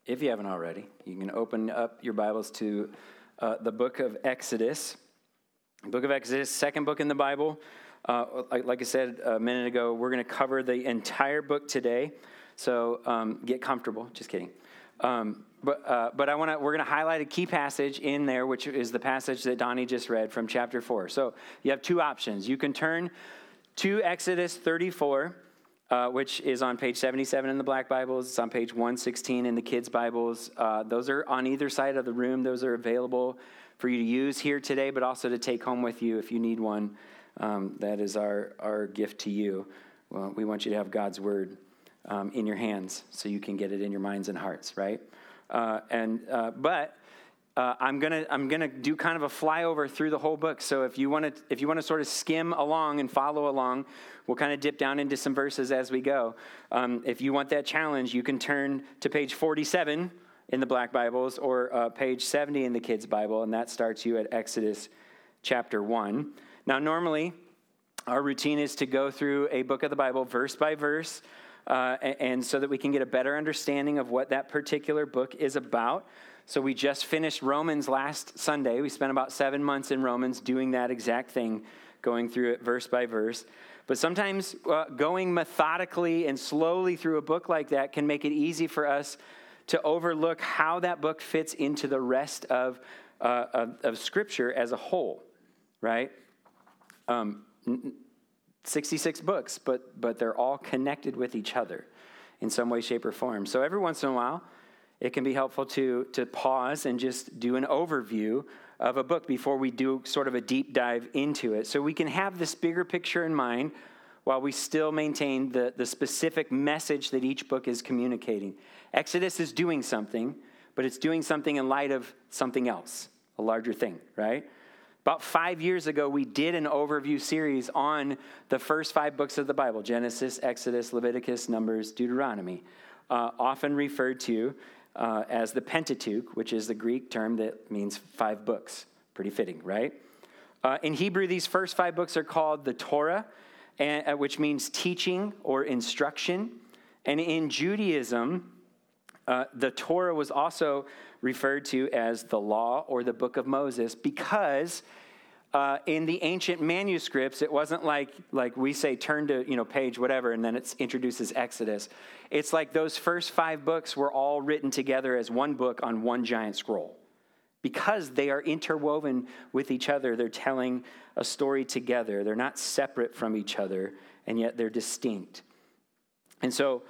if you haven't already, you can open up your Bibles to the book of Exodus. Book of Exodus, second book in the Bible. Like I said a minute ago, we're going to cover the entire book today. So get comfortable. Just kidding. But we're going to highlight a key passage in there, which is the passage that Donnie just read from chapter 4. So you have two options. You can turn to Exodus 34, which is on page 77 in the Black Bibles. It's on page 116 in the kids' Bibles. Those are on either side of the room. Those are available for you to use here today, but also to take home with you if you need one. That is our gift to you. Well, we want you to have God's word in your hands so you can get it in your minds and hearts, right? But I'm gonna do kind of a flyover through the whole book. So if you want to sort of skim along and follow along, we'll kind of dip down into some verses as we go. If you want that challenge, you can turn to page 47 in the Black Bibles or page 70 in the Kids Bible, and that starts you at Exodus chapter 1. Now, normally, our routine is to go through a book of the Bible verse by verse, and so that we can get a better understanding of what that particular book is about. So we just finished Romans last Sunday. We spent about 7 months in Romans doing that exact thing, going through it verse by verse. But sometimes going methodically and slowly through a book like that can make it easy for us to overlook how that book fits into the rest of Scripture as a whole, right? 66 books, but they're all connected with each other in some way, shape, or form. So every once in a while, it can be helpful to pause and just do an overview of a book before we do sort of a deep dive into it. So we can have this bigger picture in mind while we still maintain the specific message that each book is communicating. Exodus is doing something, but it's doing something in light of something else, a larger thing, right? About 5 years ago, we did an overview series on the first 5 books of the Bible: Genesis, Exodus, Leviticus, Numbers, Deuteronomy, often referred to as the Pentateuch, which is the Greek term that means 5 books. Pretty fitting, right? In Hebrew, these first 5 books are called the Torah, which means teaching or instruction. And in Judaism, the Torah was also referred to as the law or the book of Moses because in the ancient manuscripts, it wasn't like we say turn to page whatever and then it introduces Exodus. It's like those first 5 books were all written together as one book on one giant scroll. Because they are interwoven with each other, they're telling a story together. They're not separate from each other, and yet they're distinct. And so,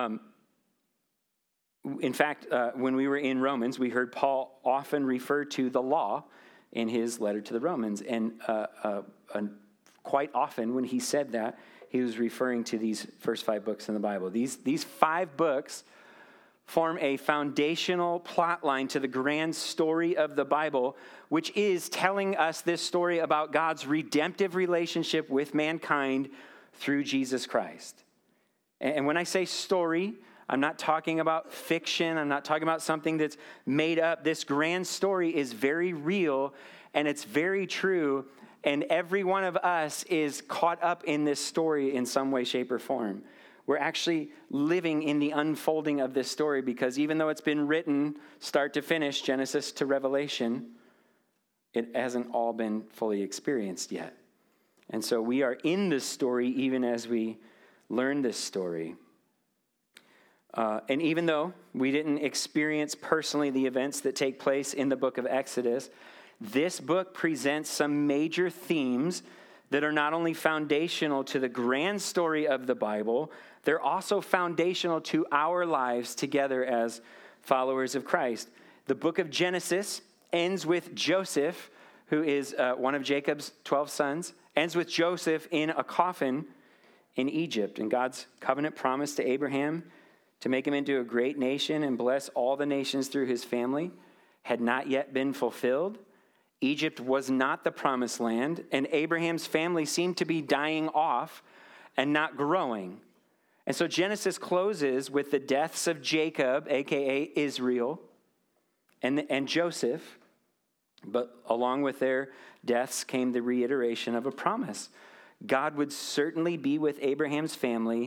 in fact, when we were in Romans, we heard Paul often refer to the law in his letter to the Romans. And quite often when he said that, he was referring to these first 5 books in the Bible. These 5 books form a foundational plot line to the grand story of the Bible, which is telling us this story about God's redemptive relationship with mankind through Jesus Christ. And when I say story, I'm not talking about fiction. I'm not talking about something that's made up. This grand story is very real, and it's very true, and every one of us is caught up in this story in some way, shape, or form. We're actually living in the unfolding of this story because even though it's been written start to finish, Genesis to Revelation, it hasn't all been fully experienced yet. And so we are in this story even as we learn this story. And even though we didn't experience personally the events that take place in the book of Exodus, this book presents some major themes that are not only foundational to the grand story of the Bible, they're also foundational to our lives together as followers of Christ. The book of Genesis ends with Joseph, who is one of Jacob's 12 sons, ends with Joseph in a coffin in Egypt. And God's covenant promise to Abraham to make him into a great nation and bless all the nations through his family had not yet been fulfilled. Egypt was not the promised land, and Abraham's family seemed to be dying off and not growing. And so Genesis closes with the deaths of Jacob, a.k.a. Israel, and Joseph. But along with their deaths came the reiteration of a promise. God would certainly be with Abraham's family.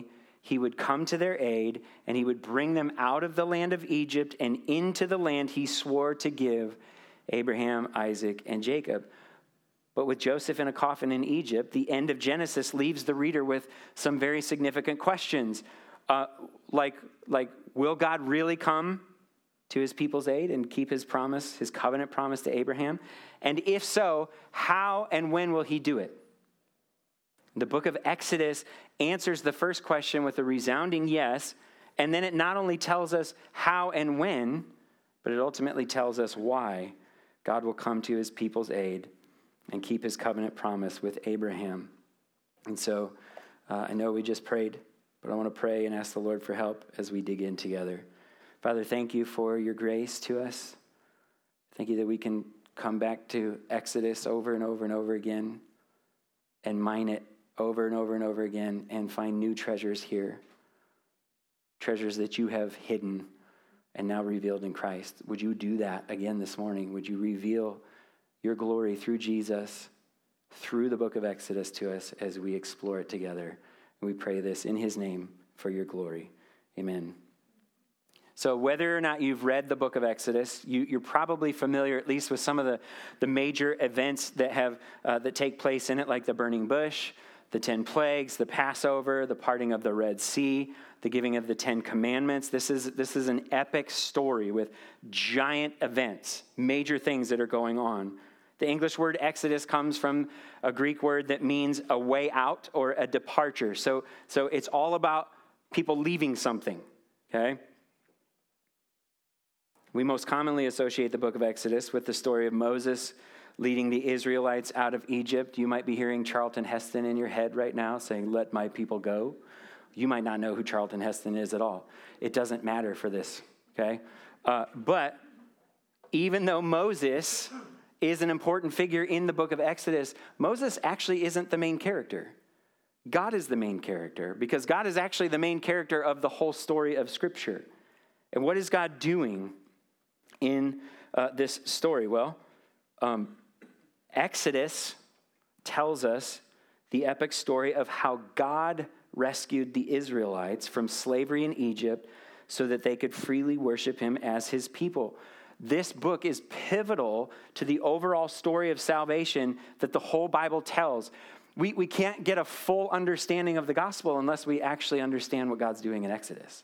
he would come to their aid, and he would bring them out of the land of Egypt and into the land he swore to give Abraham, Isaac, and Jacob. But with Joseph in a coffin in Egypt, the end of Genesis leaves the reader with some very significant questions. Like, will God really come to his people's aid and keep his promise, his covenant promise to Abraham? And if so, how and when will he do it? The book of Exodus answers the first question with a resounding yes, and then it not only tells us how and when, but it ultimately tells us why God will come to his people's aid and keep his covenant promise with Abraham. And so I know we just prayed, but I want to pray and ask the Lord for help as we dig in together. Father, thank you for your grace to us. Thank you that we can come back to Exodus over and over and over again and mine it over and over and over again and find new treasures here, treasures that you have hidden and now revealed in Christ. Would you do that again this morning? Would you reveal your glory through Jesus, through the book of Exodus to us as we explore it together? And we pray this in his name for your glory. Amen. So whether or not you've read the book of Exodus, you're probably familiar at least with some of the major events that take place in it, like the burning bush, the 10 plagues, the Passover, the parting of the Red Sea, the giving of the 10 commandments. This is an epic story with giant events, major things that are going on. The English word Exodus comes from a Greek word that means a way out or a departure. So it's all about people leaving something, okay? We most commonly associate the book of Exodus with the story of Moses leading the Israelites out of Egypt. You might be hearing Charlton Heston in your head right now saying, "Let my people go." You might not know who Charlton Heston is at all. It doesn't matter for this, okay? But even though Moses is an important figure in the book of Exodus, Moses actually isn't the main character. God is the main character, because God is actually the main character of the whole story of Scripture. And what is God doing in this story? Well, Exodus tells us the epic story of how God rescued the Israelites from slavery in Egypt so that they could freely worship him as his people. This book is pivotal to the overall story of salvation that the whole Bible tells. We can't get a full understanding of the gospel unless we actually understand what God's doing in Exodus.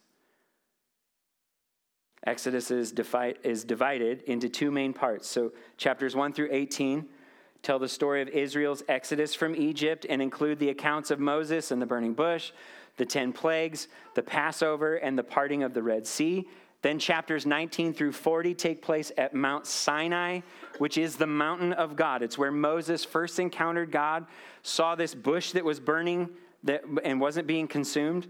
Exodus is divided into two main parts. So chapters 1 through 18 tell the story of Israel's exodus from Egypt and include the accounts of Moses and the burning bush, the 10 plagues, the Passover, and the parting of the Red Sea. Then chapters 19 through 40 take place at Mount Sinai, which is the mountain of God. It's where Moses first encountered God, saw this bush that was burning and wasn't being consumed.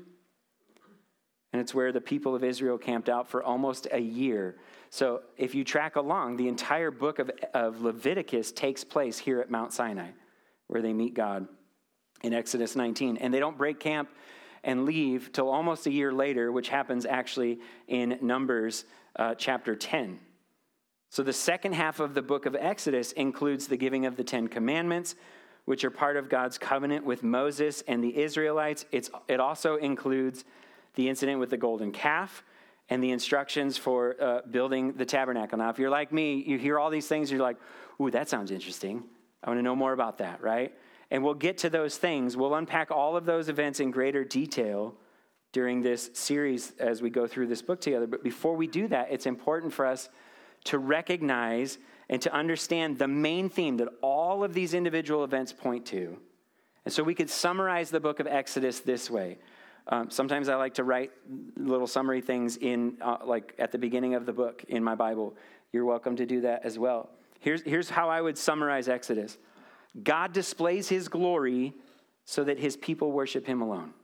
And it's where the people of Israel camped out for almost a year. So if you track along, the entire book of Leviticus takes place here at Mount Sinai, where they meet God in Exodus 19. And they don't break camp and leave till almost a year later, which happens actually in Numbers chapter 10. So the second half of the book of Exodus includes the giving of the 10 commandments, which are part of God's covenant with Moses and the Israelites. It also includes the incident with the golden calf and the instructions for building the tabernacle. Now, if you're like me, you hear all these things, you're like, ooh, that sounds interesting. I want to know more about that, right? And we'll get to those things. We'll unpack all of those events in greater detail during this series as we go through this book together. But before we do that, it's important for us to recognize and to understand the main theme that all of these individual events point to. And so we could summarize the book of Exodus this way. Sometimes I like to write little summary things in, like at the beginning of the book in my Bible. You're welcome to do that as well. Here's how I would summarize Exodus. God displays his glory so that his people worship him alone.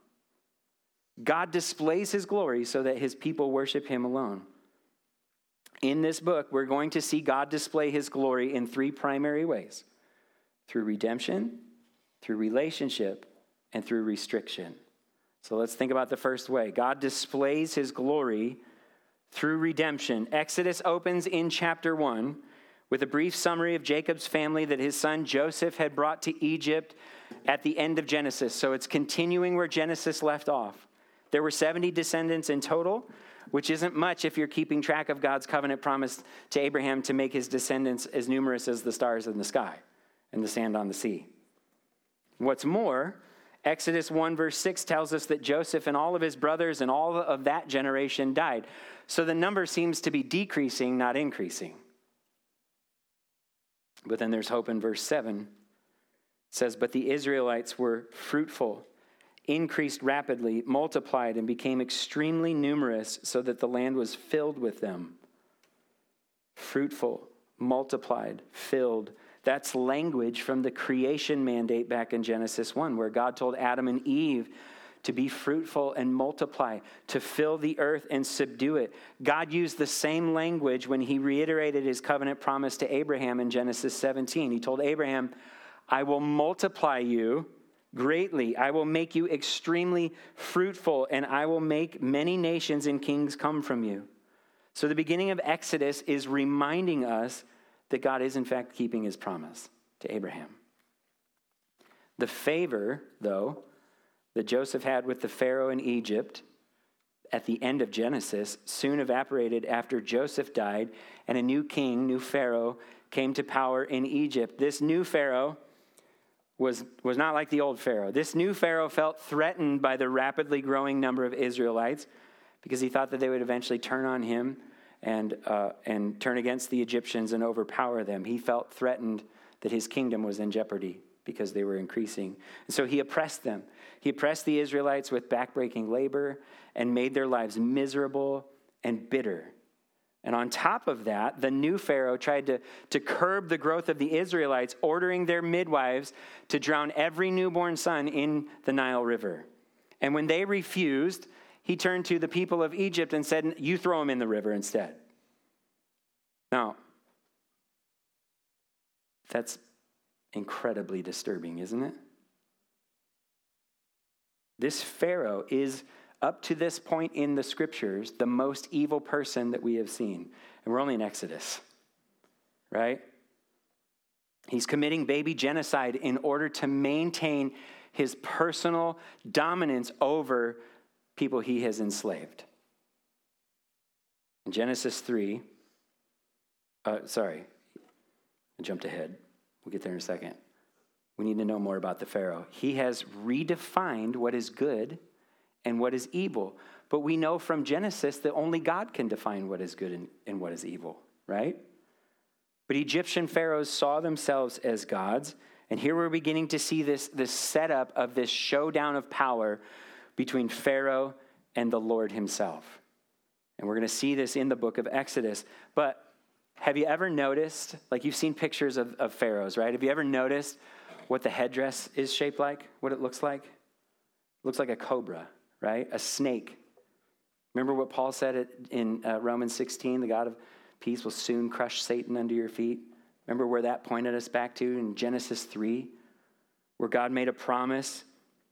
God displays his glory so that his people worship him alone. In this book, we're going to see God display his glory in three primary ways: through redemption, through relationship, and through restriction. So let's think about the first way. God displays his glory through redemption. Exodus opens in chapter 1 with a brief summary of Jacob's family that his son Joseph had brought to Egypt at the end of Genesis. So it's continuing where Genesis left off. There were 70 descendants in total, which isn't much if you're keeping track of God's covenant promise to Abraham to make his descendants as numerous as the stars in the sky and the sand on the sea. What's more, Exodus 1 verse 6 tells us that Joseph and all of his brothers and all of that generation died. So the number seems to be decreasing, not increasing. But then there's hope in verse 7. It says, but the Israelites were fruitful, increased rapidly, multiplied, and became extremely numerous so that the land was filled with them. Fruitful, multiplied, filled. That's language from the creation mandate back in Genesis 1, where God told Adam and Eve to be fruitful and multiply, to fill the earth and subdue it. God used the same language when he reiterated his covenant promise to Abraham in Genesis 17. He told Abraham, I will multiply you greatly. I will make you extremely fruitful, and I will make many nations and kings come from you. So the beginning of Exodus is reminding us that God is in fact keeping his promise to Abraham. The favor, though, that Joseph had with the Pharaoh in Egypt at the end of Genesis soon evaporated after Joseph died and a new king, new Pharaoh, came to power in Egypt. This new Pharaoh was not like the old Pharaoh. This new Pharaoh felt threatened by the rapidly growing number of Israelites because he thought that they would eventually turn on him and turn against the Egyptians and overpower them. He felt threatened that his kingdom was in jeopardy because they were increasing. And so he oppressed them. He oppressed the Israelites with backbreaking labor and made their lives miserable and bitter. And on top of that, the new Pharaoh tried to curb the growth of the Israelites, ordering their midwives to drown every newborn son in the Nile River. And when they refused, he turned to the people of Egypt and said, you throw him in the river instead. Now, that's incredibly disturbing, isn't it? This Pharaoh is, up to this point in the scriptures, the most evil person that we have seen. And we're only in Exodus, right? He's committing baby genocide in order to maintain his personal dominance over people he has enslaved. In Genesis 3, I jumped ahead. We'll get there in a second. We need to know more about the Pharaoh. He has redefined what is good and what is evil. But we know from Genesis that only God can define what is good and what is evil, right? But Egyptian pharaohs saw themselves as gods. And here we're beginning to see this setup of this showdown of power between Pharaoh and the Lord himself. And we're going to see this in the book of Exodus. But have you ever noticed, like you've seen pictures of pharaohs, right? Have you ever noticed what the headdress is shaped like, what it looks like? It looks like a cobra, right? A snake. Remember what Paul said in Romans 16, the God of peace will soon crush Satan under your feet? Remember where that pointed us back to in Genesis 3, where God made a promise.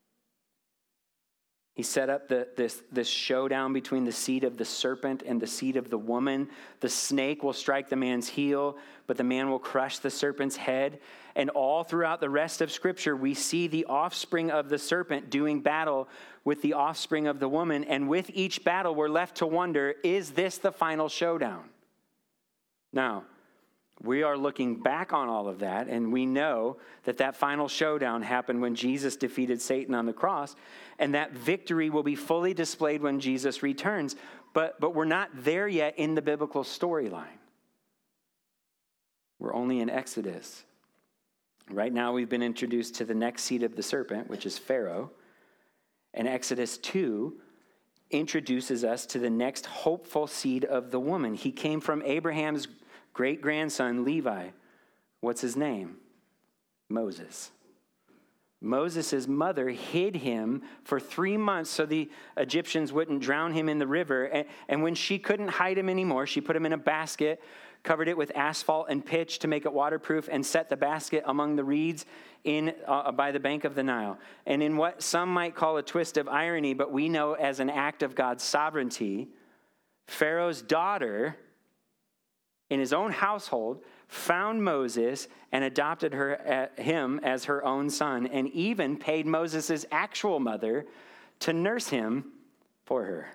He set up this showdown between the seed of the serpent and the seed of the woman. The snake will strike the man's heel, but the man will crush the serpent's head. And all throughout the rest of Scripture, we see the offspring of the serpent doing battle with the offspring of the woman. And with each battle, we're left to wonder, is this the final showdown? Now, we are looking back on all of that, and we know that final showdown happened when Jesus defeated Satan on the cross, and that victory will be fully displayed when Jesus returns. But we're not there yet in the biblical storyline. We're only in Exodus. Right now, we've been introduced to the next seed of the serpent, which is Pharaoh. And Exodus 2 introduces us to the next hopeful seed of the woman. He came from Abraham's great-grandson, Levi. What's his name? Moses. Moses' mother hid him for 3 months so the Egyptians wouldn't drown him in the river. And when she couldn't hide him anymore, she put him in a basket, covered it with asphalt and pitch to make it waterproof, and set the basket among the reeds by the bank of the Nile. And in what some might call a twist of irony, but we know as an act of God's sovereignty, Pharaoh's daughter, in his own household, found Moses and adopted him as her own son, and even paid Moses' actual mother to nurse him for her.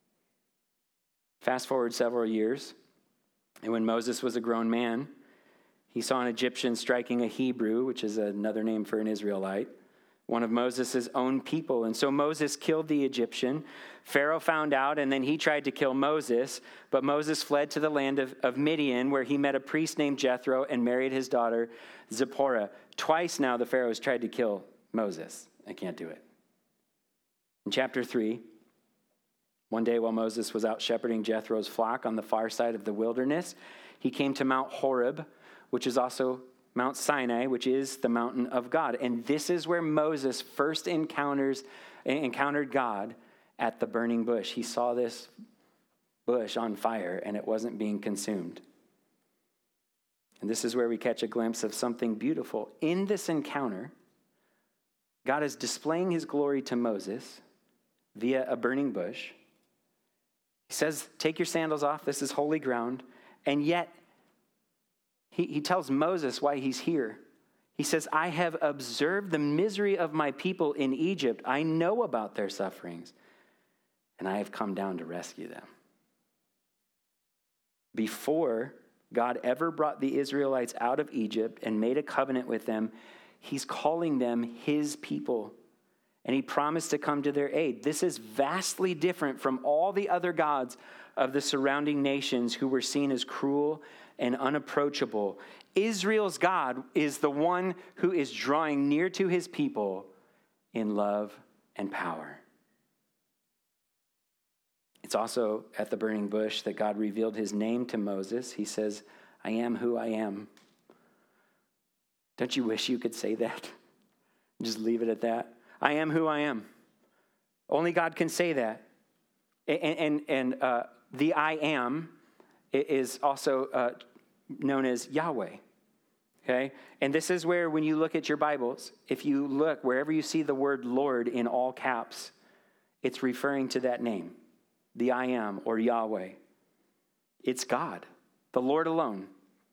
Fast forward several years, and when Moses was a grown man, he saw an Egyptian striking a Hebrew, which is another name for an Israelite, one of Moses' own people. And so Moses killed the Egyptian. Pharaoh found out, and then he tried to kill Moses. But Moses fled to the land of Midian, where he met a priest named Jethro and married his daughter Zipporah. Twice now the Pharaohs tried to kill Moses. I can't do it. In chapter 3, one day while Moses was out shepherding Jethro's flock on the far side of the wilderness, he came to Mount Horeb, which is also Mount Sinai, which is the mountain of God. And this is where Moses first encountered God at the burning bush. He saw this bush on fire, and it wasn't being consumed. And this is where we catch a glimpse of something beautiful. In this encounter, God is displaying his glory to Moses via a burning bush. He says, take your sandals off. This is holy ground. And yet, he tells Moses why he's here. He says, I have observed the misery of my people in Egypt. I know about their sufferings, and I have come down to rescue them. Before God ever brought the Israelites out of Egypt and made a covenant with them, he's calling them his people, and he promised to come to their aid. This is vastly different from all the other gods of the surrounding nations who were seen as cruel and unapproachable. Israel's God is the one who is drawing near to his people in love and power. It's also at the burning bush that God revealed his name to Moses. He says, I am who I am. Don't you wish you could say that? Just leave it at that. I am who I am. Only God can say that. And the I am is also known as Yahweh. Okay? And this is where, when you look at your Bibles, if you look wherever you see the word Lord in all caps, it's referring to that name, the I am, or Yahweh. It's God, the Lord alone.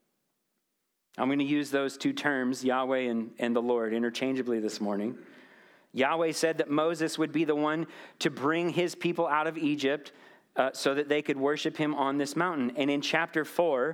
I'm going to use those two terms, Yahweh and the Lord, interchangeably this morning. Yahweh said that Moses would be the one to bring his people out of Egypt so that they could worship him on this mountain. And in chapter 4,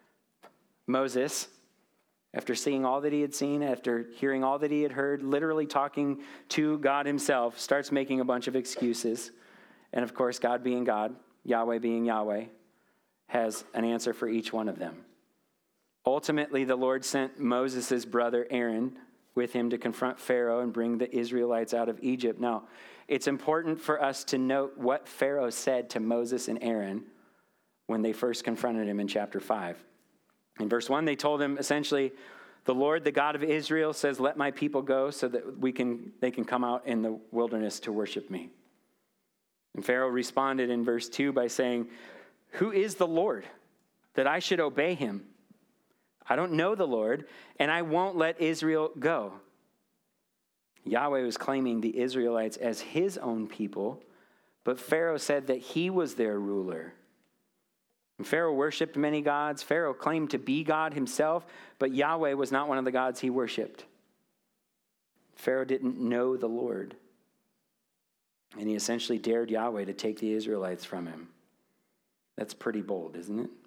Moses, after seeing all that he had seen, after hearing all that he had heard, literally talking to God himself, starts making a bunch of excuses. And of course, God being God, Yahweh being Yahweh, has an answer for each one of them. Ultimately, the Lord sent Moses' brother Aaron with him to confront Pharaoh and bring the Israelites out of Egypt. Now, it's important for us to note what Pharaoh said to Moses and Aaron when they first confronted him in chapter 5. In verse 1, they told him essentially, the Lord, the God of Israel, says, let my people go so that they can come out in the wilderness to worship me. And Pharaoh responded in verse 2 by saying, who is the Lord that I should obey him? I don't know the Lord, and I won't let Israel go. Yahweh was claiming the Israelites as his own people, but Pharaoh said that he was their ruler. And Pharaoh worshipped many gods. Pharaoh claimed to be God himself, but Yahweh was not one of the gods he worshipped. Pharaoh didn't know the Lord, and he essentially dared Yahweh to take the Israelites from him. That's pretty bold, isn't it?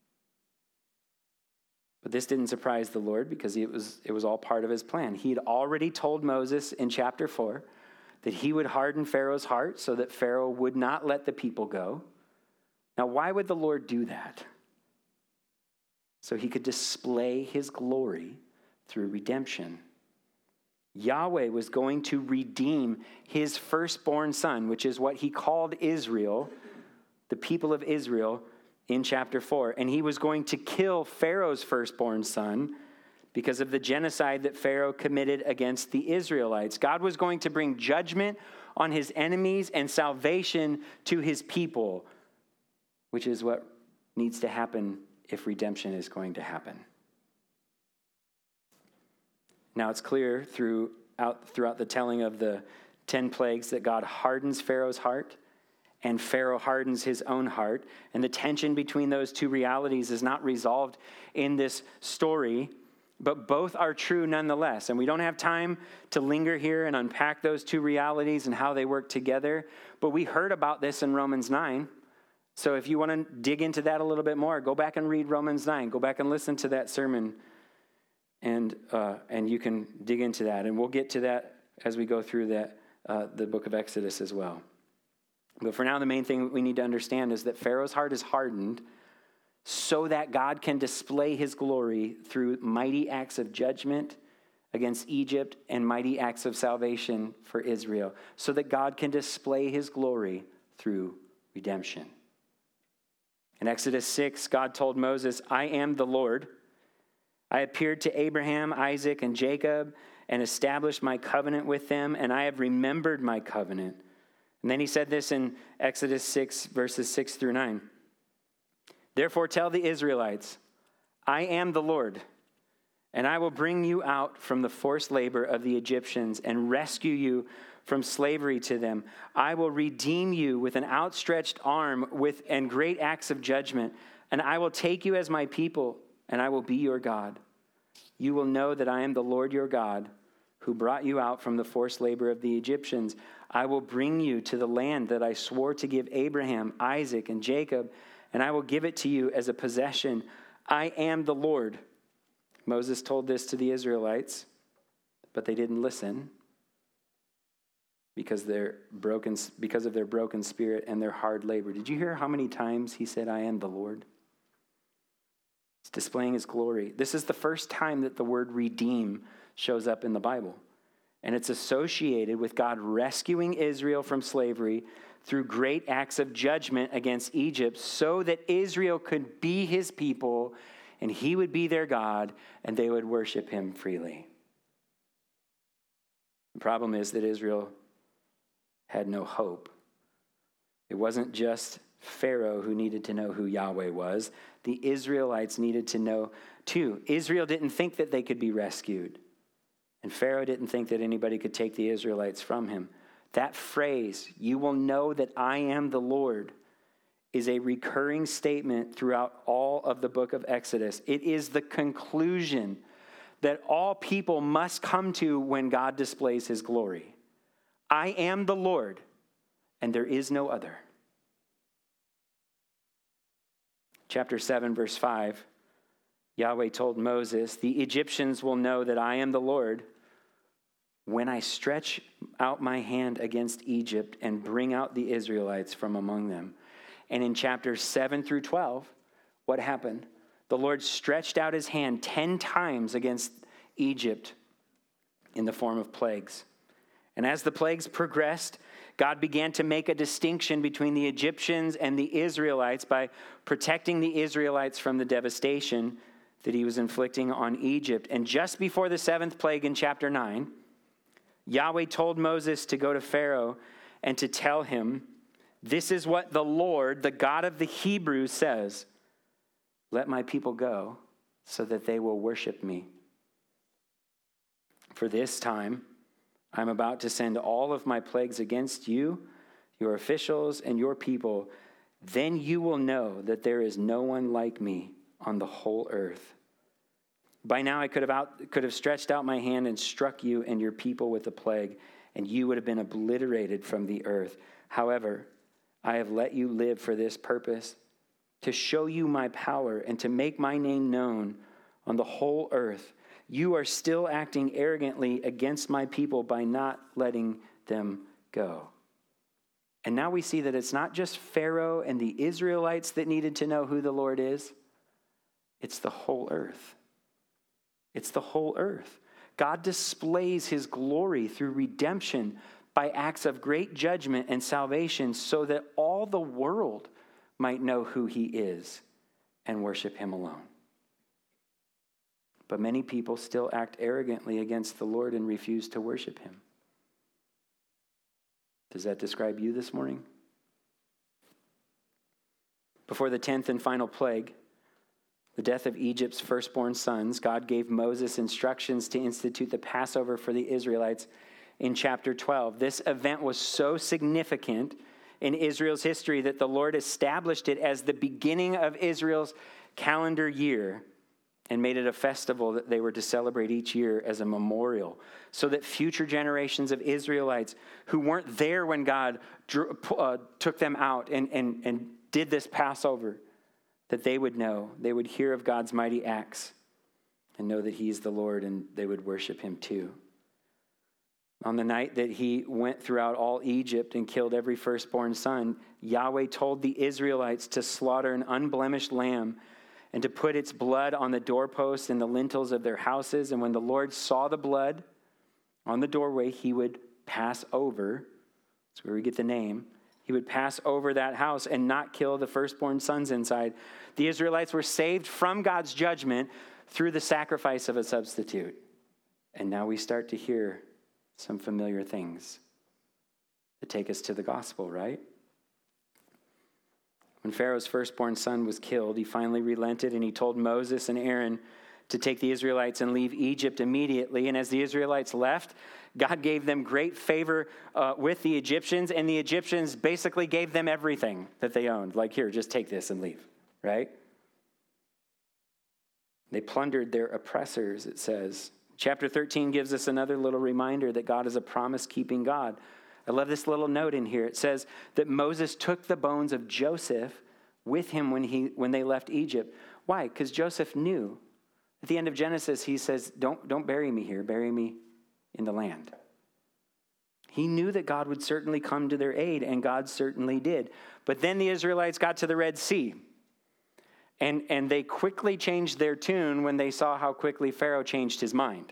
But this didn't surprise the Lord because it was all part of his plan. He had already told Moses in chapter 4 that he would harden Pharaoh's heart so that Pharaoh would not let the people go. Now, why would the Lord do that? So he could display his glory through redemption. Yahweh was going to redeem his firstborn son, which is what he called Israel, the people of Israel, in chapter 4. And he was going to kill Pharaoh's firstborn son because of the genocide that Pharaoh committed against the Israelites. God was going to bring judgment on his enemies and salvation to his people, which is what needs to happen if redemption is going to happen. Now it's clear throughout the telling of the 10 plagues that God hardens Pharaoh's heart, and Pharaoh hardens his own heart. And the tension between those two realities is not resolved in this story. but both are true nonetheless. And we don't have time to linger here and unpack those two realities and how they work together. But we heard about this in Romans 9. So if you want to dig into that a little bit more, go back and read Romans 9. Go back and listen to that sermon, and you can dig into that. And we'll get to that as we go through that the book of Exodus as well. But for now, the main thing we need to understand is that Pharaoh's heart is hardened so that God can display his glory through mighty acts of judgment against Egypt and mighty acts of salvation for Israel, so that God can display his glory through redemption. In Exodus 6, God told Moses, I am the Lord. I appeared to Abraham, Isaac, and Jacob and established my covenant with them, and I have remembered my covenant. And then he said this in Exodus 6, verses 6 through 9. Therefore tell the Israelites, I am the Lord, and I will bring you out from the forced labor of the Egyptians and rescue you from slavery to them. I will redeem you with an outstretched arm and great acts of judgment, and I will take you as my people, and I will be your God. You will know that I am the Lord your God, who brought you out from the forced labor of the Egyptians. I will bring you to the land that I swore to give Abraham, Isaac, and Jacob, and I will give it to you as a possession. I am the Lord. Moses told this to the Israelites, but they didn't listen because of their broken spirit and their hard labor. Did you hear how many times he said, I am the Lord? It's displaying his glory. This is the first time that the word redeem shows up in the Bible. And it's associated with God rescuing Israel from slavery through great acts of judgment against Egypt so that Israel could be his people and he would be their God and they would worship him freely. The problem is that Israel had no hope. It wasn't just Pharaoh who needed to know who Yahweh was. The Israelites needed to know too. Israel didn't think that they could be rescued. And Pharaoh didn't think that anybody could take the Israelites from him. That phrase, you will know that I am the Lord, is a recurring statement throughout all of the book of Exodus. It is the conclusion that all people must come to when God displays his glory. I am the Lord, and there is no other. Chapter 7, verse 5, Yahweh told Moses, the Egyptians will know that I am the Lord when I stretch out my hand against Egypt and bring out the Israelites from among them. And in chapters 7 through 12, what happened? The Lord stretched out his hand 10 times against Egypt in the form of plagues. And as the plagues progressed, God began to make a distinction between the Egyptians and the Israelites by protecting the Israelites from the devastation that he was inflicting on Egypt. And just before the seventh plague in chapter 9, Yahweh told Moses to go to Pharaoh and to tell him, this is what the Lord, the God of the Hebrews, says. Let my people go so that they will worship me. For this time, I'm about to send all of my plagues against you, your officials, and your people. Then you will know that there is no one like me on the whole earth. By now I could have stretched out my hand and struck you and your people with the plague, and you would have been obliterated from the earth. However, I have let you live for this purpose, to show you my power and to make my name known on the whole earth. You are still acting arrogantly against my people by not letting them go. And now we see that it's not just Pharaoh and the Israelites that needed to know who the Lord is. It's the whole earth. It's the whole earth. God displays his glory through redemption by acts of great judgment and salvation so that all the world might know who he is and worship him alone. But many people still act arrogantly against the Lord and refuse to worship him. Does that describe you this morning? Before the 10th and final plague, the death of Egypt's firstborn sons, God gave Moses instructions to institute the Passover for the Israelites in chapter 12. This event was so significant in Israel's history that the Lord established it as the beginning of Israel's calendar year and made it a festival that they were to celebrate each year as a memorial, so that future generations of Israelites who weren't there when God took them out and did this Passover, that they would know, they would hear of God's mighty acts and know that he's the Lord, and they would worship him too. On the night that he went throughout all Egypt and killed every firstborn son, Yahweh told the Israelites to slaughter an unblemished lamb and to put its blood on the doorposts and the lintels of their houses. And when the Lord saw the blood on the doorway, he would pass over. That's where we get the name. He would pass over that house and not kill the firstborn sons inside. The Israelites were saved from God's judgment through the sacrifice of a substitute. And now we start to hear some familiar things that take us to the gospel, right? When Pharaoh's firstborn son was killed, he finally relented, and he told Moses and Aaron to take the Israelites and leave Egypt immediately. And as the Israelites left, God gave them great favor with the Egyptians, and the Egyptians basically gave them everything that they owned. Like, here, just take this and leave, right? They plundered their oppressors, it says. Chapter 13 gives us another little reminder that God is a promise-keeping God. I love this little note in here. It says that Moses took the bones of Joseph with him when they left Egypt. Why? Because Joseph knew. At the end of Genesis, he says, don't bury me here. Bury me in the land. He knew that God would certainly come to their aid, and God certainly did. But then the Israelites got to the Red Sea. And they quickly changed their tune when they saw how quickly Pharaoh changed his mind.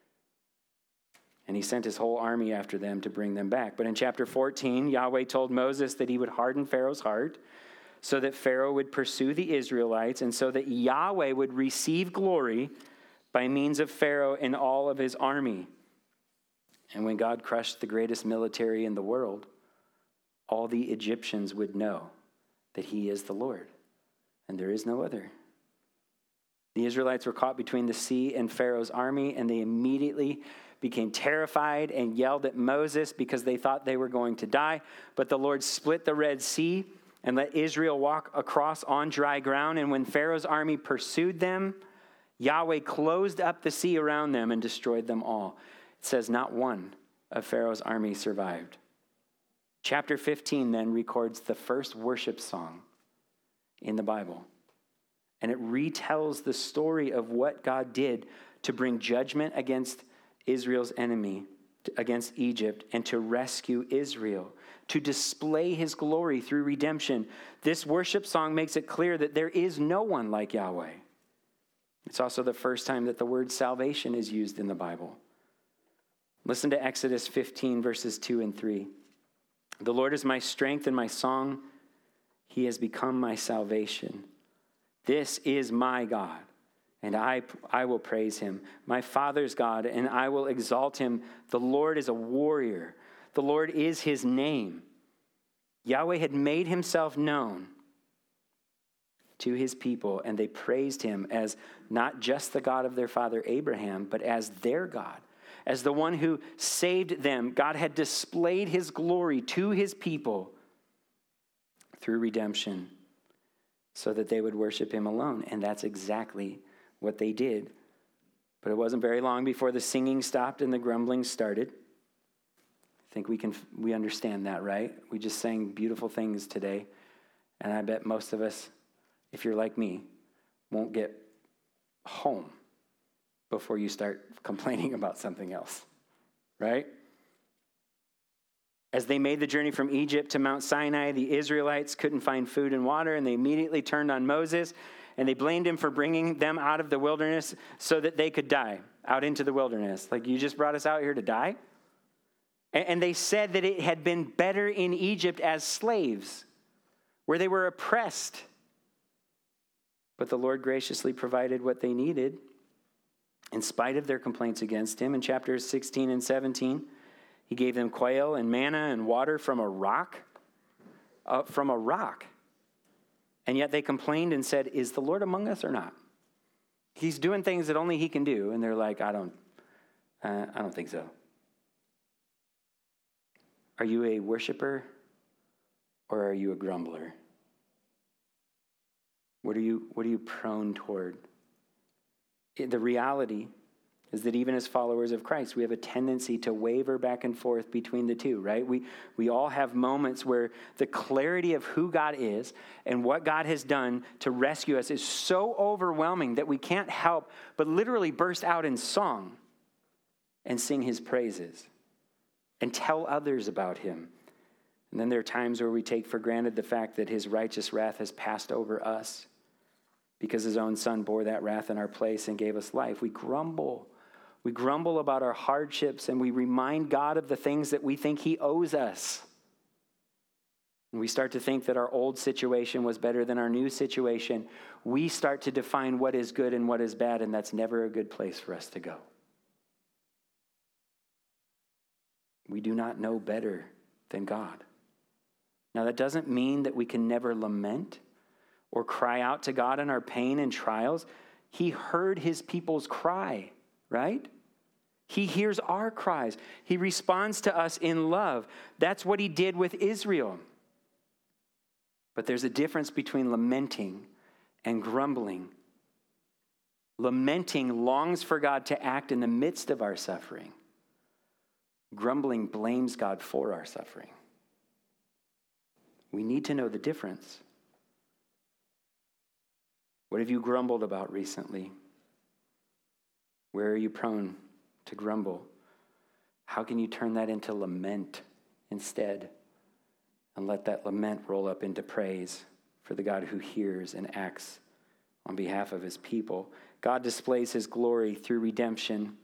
And he sent his whole army after them to bring them back. But in chapter 14, Yahweh told Moses that he would harden Pharaoh's heart so that Pharaoh would pursue the Israelites, and so that Yahweh would receive glory by means of Pharaoh and all of his army. And when God crushed the greatest military in the world, all the Egyptians would know that he is the Lord, and there is no other. The Israelites were caught between the sea and Pharaoh's army, and they immediately became terrified and yelled at Moses because they thought they were going to die. But the Lord split the Red Sea and let Israel walk across on dry ground. And when Pharaoh's army pursued them, Yahweh closed up the sea around them and destroyed them all. It says not one of Pharaoh's army survived. Chapter 15 then records the first worship song in the Bible. And it retells the story of what God did to bring judgment against Israel's enemy, against Egypt, and to rescue Israel, to display his glory through redemption. This worship song makes it clear that there is no one like Yahweh. It's also the first time that the word salvation is used in the Bible. Listen to Exodus 15, verses 2 and 3. The Lord is my strength and my song. He has become my salvation. This is my God, and I will praise him. My Father's God, and I will exalt him. The Lord is a warrior. The Lord is his name. Yahweh had made himself known to his people, and they praised him as not just the God of their father Abraham, but as their God, as the one who saved them. God had displayed his glory to his people through redemption so that they would worship him alone. And that's exactly what they did. But it wasn't very long before the singing stopped and the grumbling started. I think we understand that, right? We just sang beautiful things today. And I bet most of us, if you're like me, won't get home before you start complaining about something else, right? As they made the journey from Egypt to Mount Sinai, the Israelites couldn't find food and water, and they immediately turned on Moses, and they blamed him for bringing them out of the wilderness so that they could die out into the wilderness. Like, you just brought us out here to die? And they said that it had been better in Egypt as slaves, where they were oppressed. But the Lord graciously provided what they needed in spite of their complaints against him. In chapters 16 and 17, he gave them quail and manna and water from a rock. And yet they complained and said, is the Lord among us or not? He's doing things that only he can do. And they're like, I don't think so. Are you a worshiper or are you a grumbler? What are you prone toward? the reality is that even as followers of Christ, we have a tendency to waver back and forth between the two, right? We all have moments where the clarity of who God is and what God has done to rescue us is so overwhelming that we can't help but literally burst out in song and sing his praises and tell others about him. And then there are times where we take for granted the fact that his righteous wrath has passed over us because his own son bore that wrath in our place and gave us life. We grumble. We grumble about our hardships, and we remind God of the things that we think he owes us. And we start to think that our old situation was better than our new situation. We start to define what is good and what is bad, and that's never a good place for us to go. We do not know better than God. Now, that doesn't mean that we can never lament or cry out to God in our pain and trials. He heard his people's cry, right? He hears our cries. He responds to us in love. That's what he did with Israel. But there's a difference between lamenting and grumbling. Lamenting longs for God to act in the midst of our suffering. Grumbling blames God for our suffering. We need to know the difference. What have you grumbled about recently? Where are you prone to grumble? How can you turn that into lament instead and let that lament roll up into praise for the God who hears and acts on behalf of his people? God displays his glory through redemption.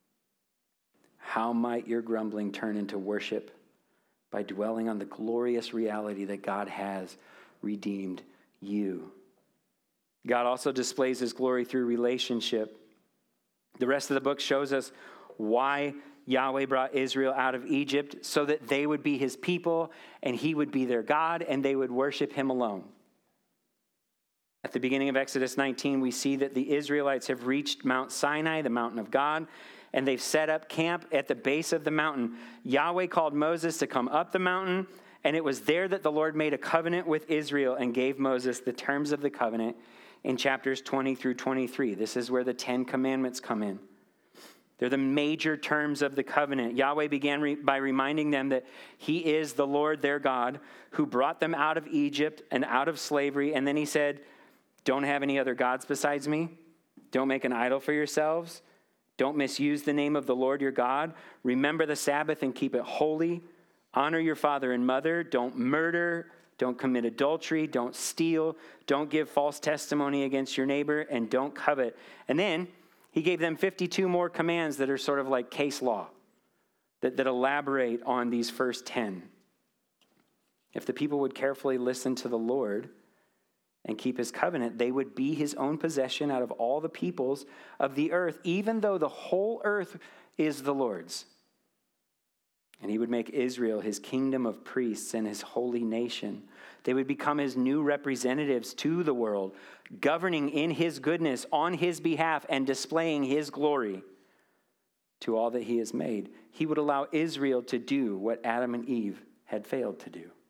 How might your grumbling turn into worship? By dwelling on the glorious reality that God has redeemed you. God also displays his glory through relationship. The rest of the book shows us why Yahweh brought Israel out of Egypt, so that they would be his people and he would be their God and they would worship him alone. At the beginning of Exodus 19, we see that the Israelites have reached Mount Sinai, the mountain of God, and they've set up camp at the base of the mountain. Yahweh called Moses to come up the mountain, and it was there that the Lord made a covenant with Israel and gave Moses the terms of the covenant in chapters 20 through 23. This is where the 10 commandments come in. They're the major terms of the covenant. Yahweh began by reminding them that he is the Lord their God who brought them out of Egypt and out of slavery. And then he said, don't have any other gods besides me. Don't make an idol for yourselves. Don't misuse the name of the Lord your God. Remember the Sabbath and keep it holy. Honor your father and mother. Don't murder. Don't commit adultery. Don't steal. Don't give false testimony against your neighbor. And don't covet. And then he gave them 52 more commands that are sort of like case law that elaborate on these first 10. If the people would carefully listen to the Lord and keep his covenant, they would be his own possession out of all the peoples of the earth, even though the whole earth is the Lord's. And he would make Israel his kingdom of priests and his holy nation. They would become his new representatives to the world, governing in his goodness on his behalf and displaying his glory to all that he has made. He would allow Israel to do what Adam and Eve had failed to do.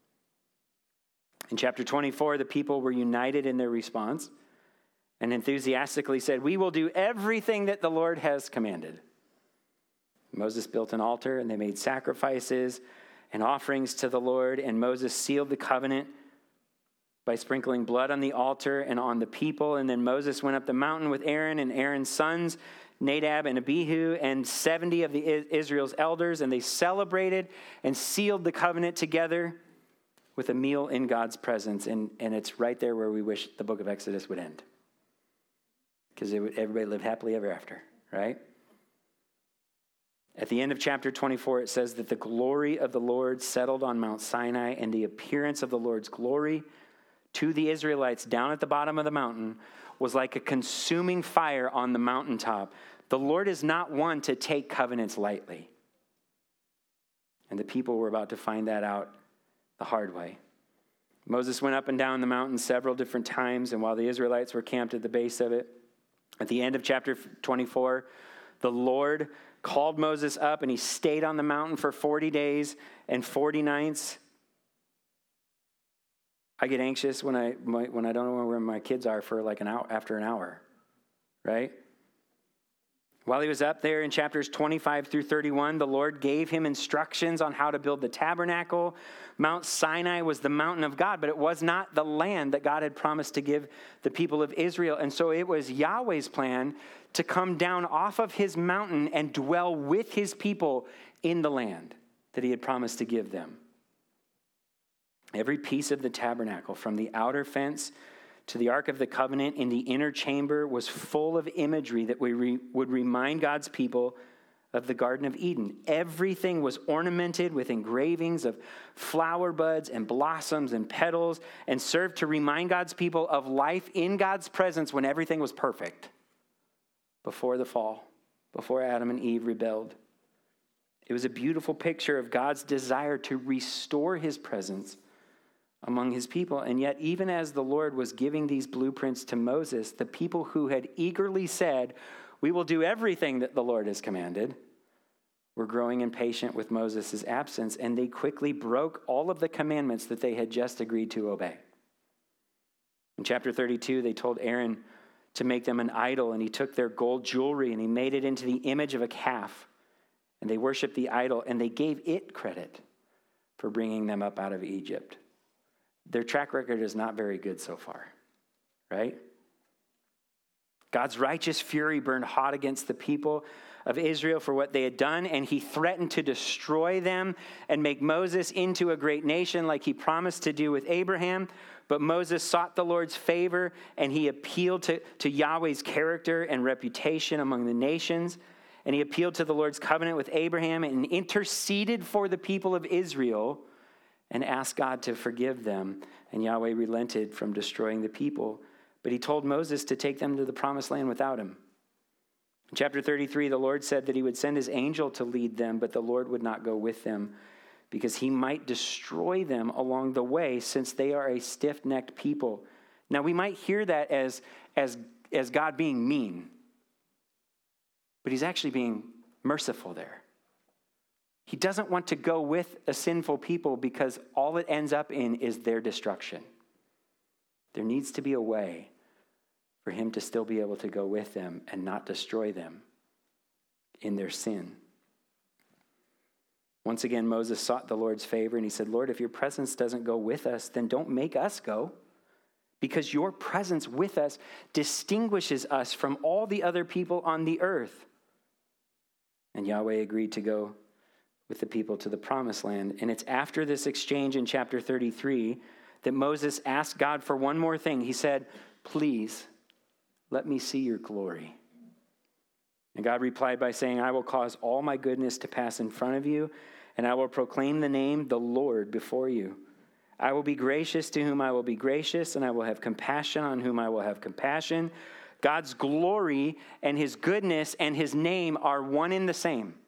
In chapter 24, the people were united in their response and enthusiastically said, we will do everything that the Lord has commanded. Moses built an altar and they made sacrifices and offerings to the Lord. And Moses sealed the covenant by sprinkling blood on the altar and on the people. And then Moses went up the mountain with Aaron and Aaron's sons, Nadab and Abihu, and 70 of Israel's elders. And they celebrated and sealed the covenant together with a meal in God's presence. And it's right there where we wish the book of Exodus would end. Because everybody lived happily ever after, right? At the end of chapter 24, it says that the glory of the Lord settled on Mount Sinai, and the appearance of the Lord's glory to the Israelites down at the bottom of the mountain was like a consuming fire on the mountaintop. The Lord is not one to take covenants lightly. And the people were about to find that out the hard way. Moses went up and down the mountain several different times, and while the Israelites were camped at the base of it, at the end of chapter 24, the Lord called Moses up, and he stayed on the mountain for 40 days and 40 nights. I get anxious when I don't know where my kids are for like an hour, after an hour, right? While he was up there in chapters 25 through 31, the Lord gave him instructions on how to build the tabernacle. Mount Sinai was the mountain of God, but it was not the land that God had promised to give the people of Israel. And so it was Yahweh's plan to come down off of his mountain and dwell with his people in the land that he had promised to give them. Every piece of the tabernacle, from the outer fence to the Ark of the Covenant in the inner chamber, was full of imagery that would remind God's people of the Garden of Eden. Everything was ornamented with engravings of flower buds and blossoms and petals, and served to remind God's people of life in God's presence when everything was perfect before the fall, before Adam and Eve rebelled. It was a beautiful picture of God's desire to restore his presence among his people. And yet, even as the Lord was giving these blueprints to Moses, the people who had eagerly said, "We will do everything that the Lord has commanded," were growing impatient with Moses' absence, and they quickly broke all of the commandments that they had just agreed to obey. In chapter 32, they told Aaron to make them an idol, and he took their gold jewelry and he made it into the image of a calf, and they worshiped the idol, and they gave it credit for bringing them up out of Egypt. Their track record is not very good so far, right? God's righteous fury burned hot against the people of Israel for what they had done, and he threatened to destroy them and make Moses into a great nation like he promised to do with Abraham. But Moses sought the Lord's favor, and he appealed to Yahweh's character and reputation among the nations. And he appealed to the Lord's covenant with Abraham and interceded for the people of Israel and asked God to forgive them. And Yahweh relented from destroying the people. But he told Moses to take them to the promised land without him. In chapter 33, the Lord said that he would send his angel to lead them, but the Lord would not go with them because he might destroy them along the way, since they are a stiff-necked people. Now, we might hear that as God being mean, but he's actually being merciful there. He doesn't want to go with a sinful people because all it ends up in is their destruction. There needs to be a way for him to still be able to go with them and not destroy them in their sin. Once again, Moses sought the Lord's favor, and he said, "Lord, if your presence doesn't go with us, then don't make us go, because your presence with us distinguishes us from all the other people on the earth." And Yahweh agreed to go with the people to the promised land. And it's after this exchange in chapter 33 that Moses asked God for one more thing. He said, "Please, let me see your glory." And God replied by saying, "I will cause all my goodness to pass in front of you, and I will proclaim the name, the Lord, before you. I will be gracious to whom I will be gracious, and I will have compassion on whom I will have compassion." God's glory and his goodness and his name are one and the same.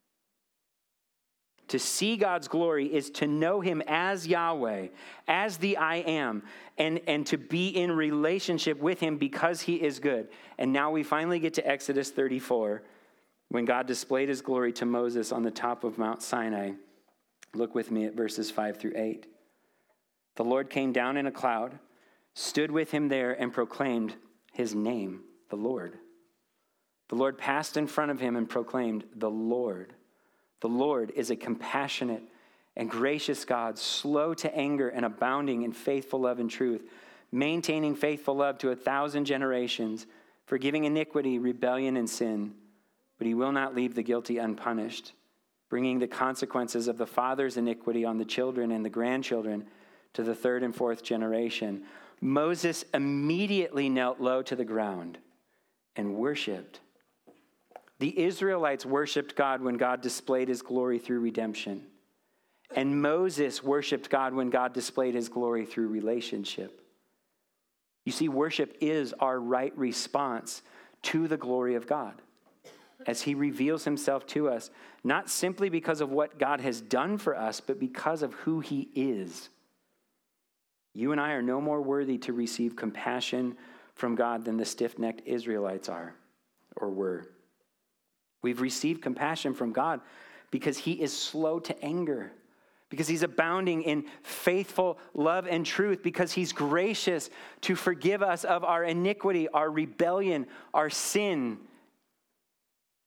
To see God's glory is to know him as Yahweh, as the I am, and to be in relationship with him because he is good. And now we finally get to Exodus 34, when God displayed his glory to Moses on the top of Mount Sinai. Look with me at verses 5 through 8. The Lord came down in a cloud, stood with him there, and proclaimed his name, the Lord. The Lord passed in front of him and proclaimed, "The Lord. The Lord is a compassionate and gracious God, slow to anger and abounding in faithful love and truth, maintaining faithful love to 1,000 generations, forgiving iniquity, rebellion, and sin. But he will not leave the guilty unpunished, bringing the consequences of the father's iniquity on the children and the grandchildren to the 3rd and 4th generation." Moses immediately knelt low to the ground and worshiped. The Israelites worshiped God when God displayed his glory through redemption. And Moses worshiped God when God displayed his glory through relationship. You see, worship is our right response to the glory of God as he reveals himself to us, not simply because of what God has done for us, but because of who he is. You and I are no more worthy to receive compassion from God than the stiff-necked Israelites are or were. We've received compassion from God because he is slow to anger, because he's abounding in faithful love and truth, because he's gracious to forgive us of our iniquity, our rebellion, our sin.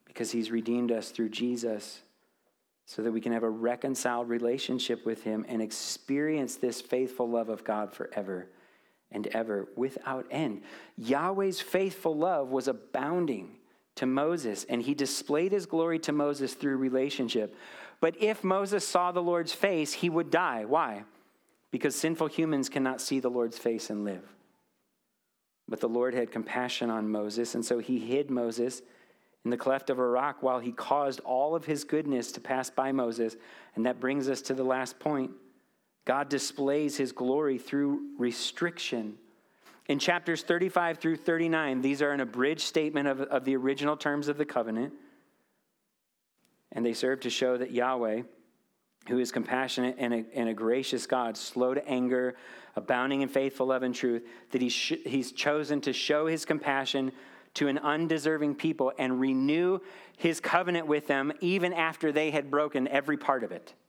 because he's redeemed us through Jesus so that we can have a reconciled relationship with him and experience this faithful love of God forever and ever without end. Yahweh's faithful love was abounding to Moses, and he displayed his glory to Moses through relationship. But if Moses saw the Lord's face, he would die. Why? Because sinful humans cannot see the Lord's face and live. But the Lord had compassion on Moses, and so he hid Moses in the cleft of a rock while he caused all of his goodness to pass by Moses. And that brings us to the last point. God displays his glory through restriction. In chapters 35 through 39, these are an abridged statement of the original terms of the covenant. And they serve to show that Yahweh, who is compassionate and a gracious God, slow to anger, abounding in faithful love and truth, that he's chosen to show his compassion to an undeserving people and renew his covenant with them even after they had broken every part of it.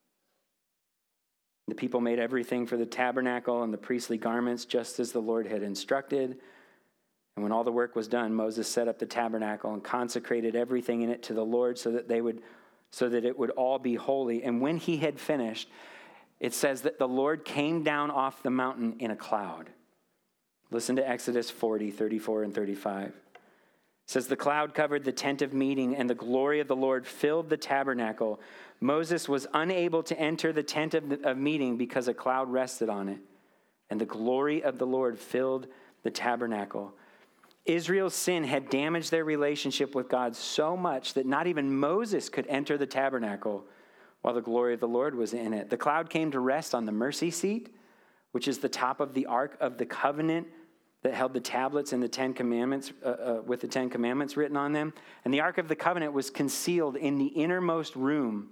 The people made everything for the tabernacle and the priestly garments just as the Lord had instructed. And when all the work was done, Moses set up the tabernacle and consecrated everything in it to the Lord so that it would all be holy. And when he had finished, it says that the Lord came down off the mountain in a cloud. Listen to Exodus 40, 34 and 35. It says, the cloud covered the tent of meeting, and the glory of the Lord filled the tabernacle. Moses was unable to enter the tent of meeting because a cloud rested on it, and the glory of the Lord filled the tabernacle. Israel's sin had damaged their relationship with God so much that not even Moses could enter the tabernacle while the glory of the Lord was in it. The cloud came to rest on the mercy seat, which is the top of the Ark of the Covenant that held the tablets and the Ten Commandments, with the Ten Commandments written on them. And the Ark of the Covenant was concealed in the innermost room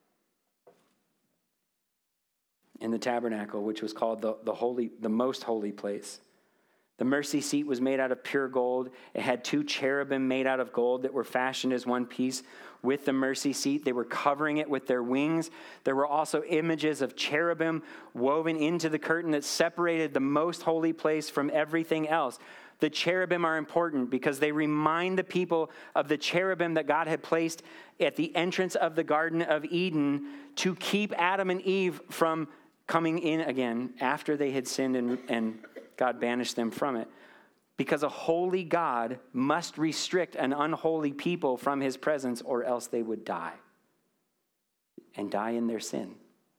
in the tabernacle, which was called the most holy place. The mercy seat was made out of pure gold. It had 2 cherubim made out of gold that were fashioned as one piece with the mercy seat. They were covering it with their wings. There were also images of cherubim woven into the curtain that separated the most holy place from everything else. The cherubim are important because they remind the people of the cherubim that God had placed at the entrance of the Garden of Eden to keep Adam and Eve from coming in again after they had sinned and God banished them from it. Because a holy God must restrict an unholy people from his presence, or else they would die. And die in their sin.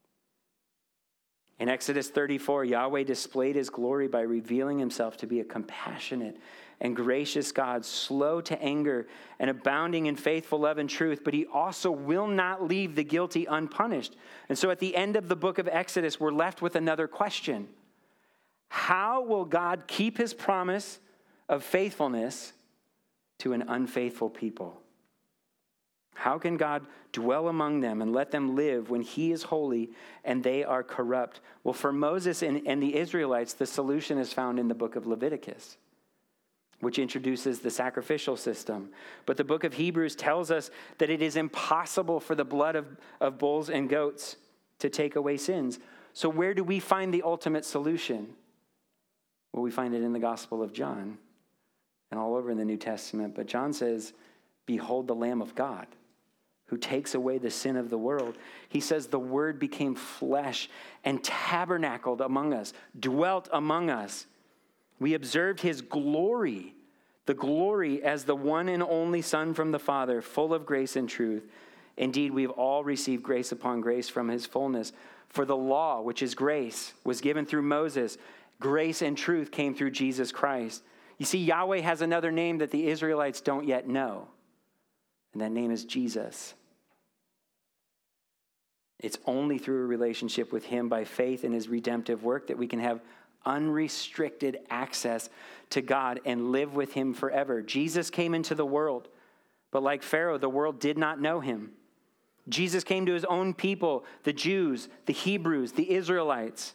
In Exodus 34, Yahweh displayed his glory by revealing himself to be a compassionate and gracious God, slow to anger and abounding in faithful love and truth, but he also will not leave the guilty unpunished. And so at the end of the book of Exodus, we're left with another question. How will God keep his promise of faithfulness to an unfaithful people? How can God dwell among them and let them live when he is holy and they are corrupt? Well, for Moses and the Israelites, the solution is found in the book of Leviticus, which introduces the sacrificial system. But the book of Hebrews tells us that it is impossible for the blood of bulls and goats to take away sins. So where do we find the ultimate solution? Well, we find it in the Gospel of John and all over in the New Testament. But John says, behold the Lamb of God who takes away the sin of the world. He says the Word became flesh and tabernacled among us, dwelt among us. We observed his glory, the glory as the one and only Son from the Father, full of grace and truth. Indeed, we've all received grace upon grace from his fullness. For the law, which is grace, was given through Moses. Grace and truth came through Jesus Christ. You see, Yahweh has another name that the Israelites don't yet know. And that name is Jesus. It's only through a relationship with him by faith in his redemptive work that we can have unrestricted access to God and live with him forever. Jesus came into the world, but like Pharaoh, the world did not know him. Jesus came to his own people, the Jews, the Hebrews, the Israelites.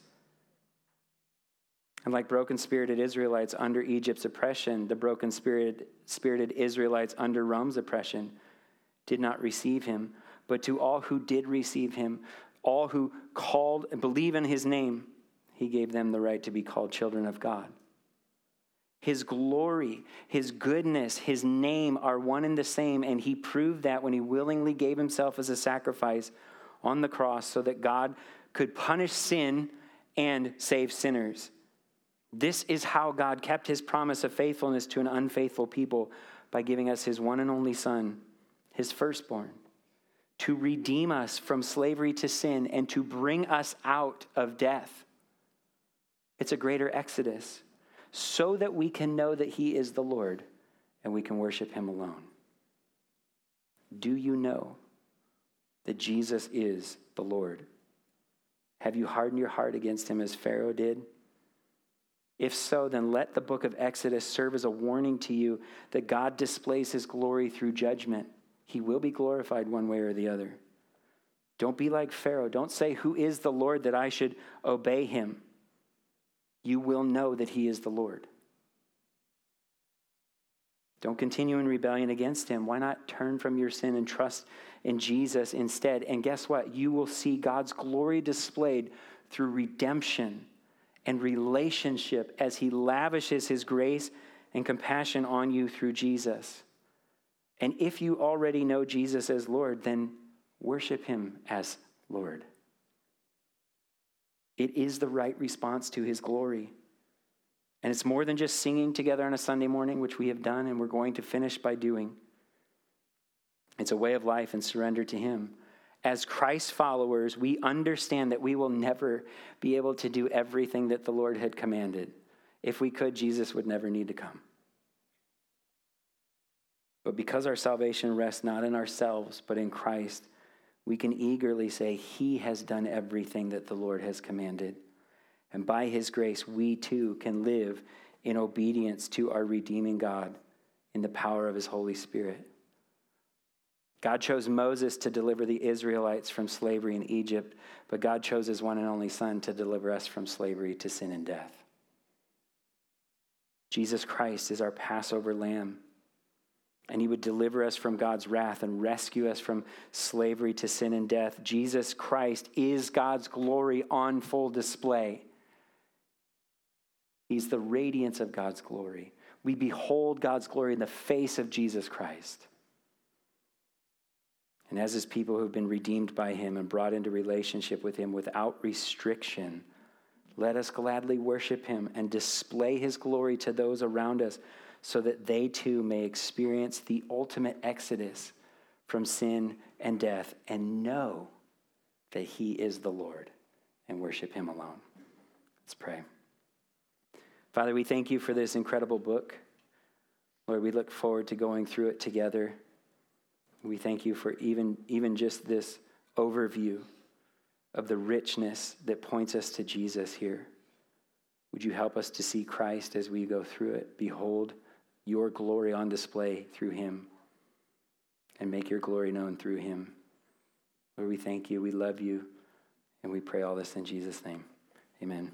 And like broken-spirited Israelites under Egypt's oppression, the broken-spirited Israelites under Rome's oppression did not receive him. But to all who did receive him, all who called and believe in his name, he gave them the right to be called children of God. His glory, his goodness, his name are one and the same, and he proved that when he willingly gave himself as a sacrifice on the cross so that God could punish sin and save sinners. This is how God kept his promise of faithfulness to an unfaithful people by giving us his one and only Son, his firstborn, to redeem us from slavery to sin and to bring us out of death. It's a greater exodus, so that we can know that he is the Lord and we can worship him alone. Do you know that Jesus is the Lord? Have you hardened your heart against him as Pharaoh did? If so, then let the book of Exodus serve as a warning to you that God displays his glory through judgment. He will be glorified one way or the other. Don't be like Pharaoh. Don't say, "Who is the Lord that I should obey him?" You will know that he is the Lord. Don't continue in rebellion against him. Why not turn from your sin and trust in Jesus instead? And guess what? You will see God's glory displayed through redemption and relationship as he lavishes his grace and compassion on you through Jesus. And if you already know Jesus as Lord, then worship him as Lord. It is the right response to his glory. And it's more than just singing together on a Sunday morning, which we have done and we're going to finish by doing. It's a way of life and surrender to him. As Christ followers, we understand that we will never be able to do everything that the Lord had commanded. If we could, Jesus would never need to come. But because our salvation rests not in ourselves, but in Christ, we can eagerly say, he has done everything that the Lord has commanded. And by his grace, we too can live in obedience to our redeeming God in the power of his Holy Spirit. God chose Moses to deliver the Israelites from slavery in Egypt, but God chose his one and only Son to deliver us from slavery to sin and death. Jesus Christ is our Passover lamb. And he would deliver us from God's wrath and rescue us from slavery to sin and death. Jesus Christ is God's glory on full display. He's the radiance of God's glory. We behold God's glory in the face of Jesus Christ. And as his people who have been redeemed by him and brought into relationship with him without restriction, let us gladly worship him and display his glory to those around us, so that they too may experience the ultimate exodus from sin and death and know that he is the Lord and worship him alone. Let's pray. Father, we thank you for this incredible book. Lord, we look forward to going through it together. We thank you for even just this overview of the richness that points us to Jesus here. Would you help us to see Christ as we go through it? Behold your glory on display through him, and make your glory known through him. Lord, we thank you, we love you, and we pray all this in Jesus' name. Amen.